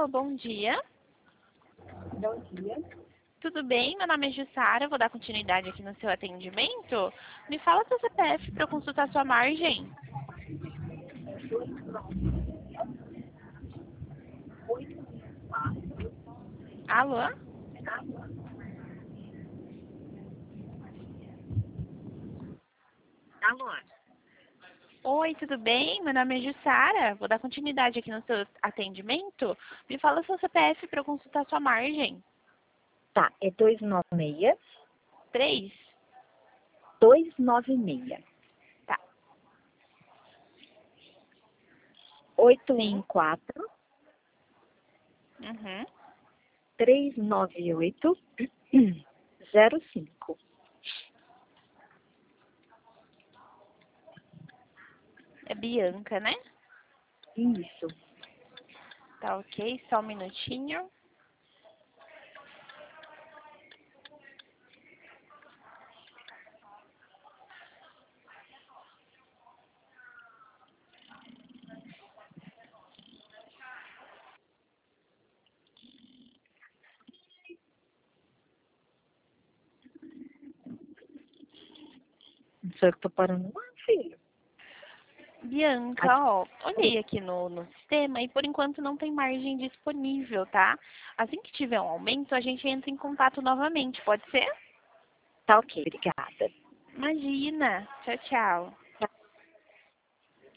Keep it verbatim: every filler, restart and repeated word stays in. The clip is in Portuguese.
Alô, bom dia. Bom dia. Tudo bem? Meu nome é Jussara, vou dar continuidade aqui no seu atendimento. Me fala seu C P F para eu consultar sua margem. Alô? Alô? Oi, tudo bem? Meu nome é Jussara, vou dar continuidade aqui no seu atendimento. Me fala seu C P F para eu consultar sua margem. Tá, é dois nove seis, Três? dois nove seis, Tá. oito Sim. um quatro, Uhum. três nove oito, zero cinco. É Bianca, né? Isso. Tá ok, só um minutinho. Não sei o que tô parando lá, filho. Bianca, Aqui. ó, olhei aqui no, no sistema e por enquanto não tem margem disponível, tá? Assim que tiver um aumento, a gente entra em contato novamente, pode ser? Tá ok, obrigada. Imagina. Tchau, tchau.